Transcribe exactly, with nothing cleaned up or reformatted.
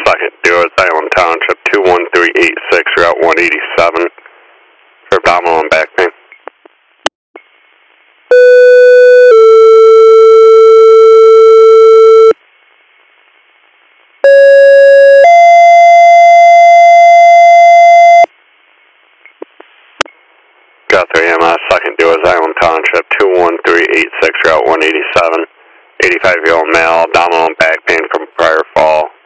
second Dealers Island Township two one three eight six, Route one eighty-seven for abdominal and back pain. Guthrie, M S, second Dealers Island Township two one three eight six, Route one eighty-seven, eighty-five-year-old male, abdominal and back pain from prior fall.